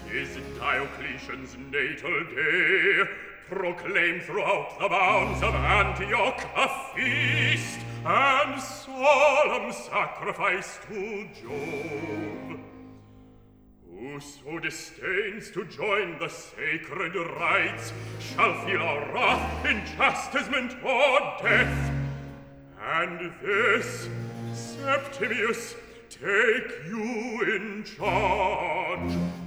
is Diocletian's natal day. Proclaim throughout the bounds of Antioch a feast and solemn sacrifice to Jove. Whoso disdains to join the sacred rites shall feel our wrath in chastisement or death. And this, Septimius, take you in charge.